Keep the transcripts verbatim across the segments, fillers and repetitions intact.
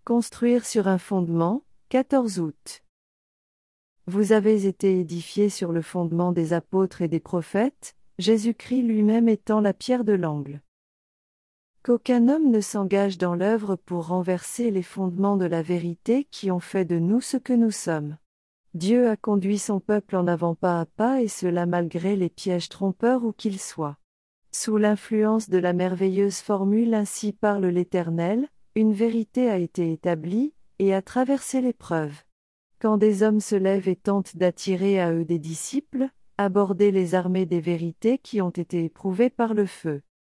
Construire sur un fondement, quatorze août. Vous avez été édifiés sur le fondement des apôtres et des prophètes, Jésus-Christ lui-même étant la pierre de l'angle. Qu'aucun homme ne s'engage dans l'œuvre pour renverser les fondements de la vérité qui ont fait de nous ce que nous sommes. Dieu a conduit son peuple en avant pas à pas et cela malgré les pièges trompeurs où qu'ils soient. Sous l'influence de la merveilleuse formule Ainsi parle l'Éternel, une vérité a été établie, et a traversé l'épreuve. Quand des hommes se lèvent et tentent d'attirer à eux des disciples, aborder les armées des vérités qui ont été éprouvées par le feu.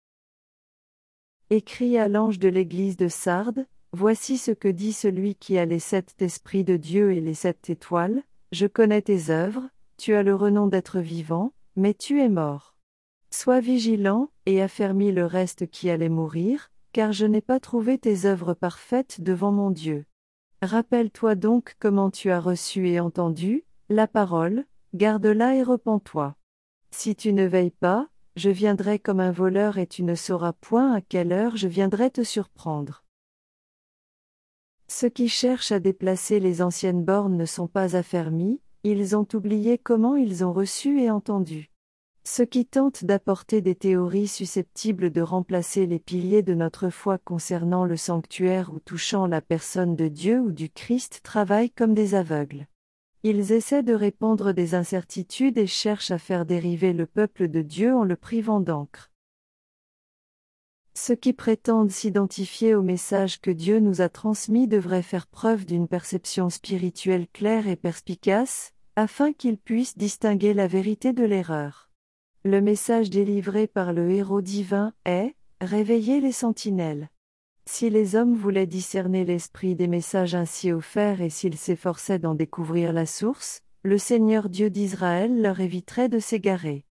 Écrit à l'ange de l'église de Sardes, voici ce que dit celui qui a les sept esprits de Dieu et les sept étoiles, je connais tes œuvres, tu as le renom d'être vivant, mais tu es mort. Sois vigilant, et affermis le reste qui allait mourir, car je n'ai pas trouvé tes œuvres parfaites devant mon Dieu. Rappelle-toi donc comment tu as reçu et entendu la parole, garde-la et repens-toi. Si tu ne veilles pas, je viendrai comme un voleur et tu ne sauras point à quelle heure je viendrai te surprendre. Ceux qui cherchent à déplacer les anciennes bornes ne sont pas affermis, ils ont oublié comment ils ont reçu et entendu. Ceux qui tentent d'apporter des théories susceptibles de remplacer les piliers de notre foi concernant le sanctuaire ou touchant la personne de Dieu ou du Christ travaillent comme des aveugles. Ils essaient de répandre des incertitudes et cherchent à faire dériver le peuple de Dieu en le privant d'encre. Ceux qui prétendent s'identifier au message que Dieu nous a transmis devraient faire preuve d'une perception spirituelle claire et perspicace, afin qu'ils puissent distinguer la vérité de l'erreur. Le message délivré par le héros divin est « Réveillez les sentinelles ». Si les hommes voulaient discerner l'esprit des messages ainsi offerts et s'ils s'efforçaient d'en découvrir la source, le Seigneur Dieu d'Israël leur éviterait de s'égarer.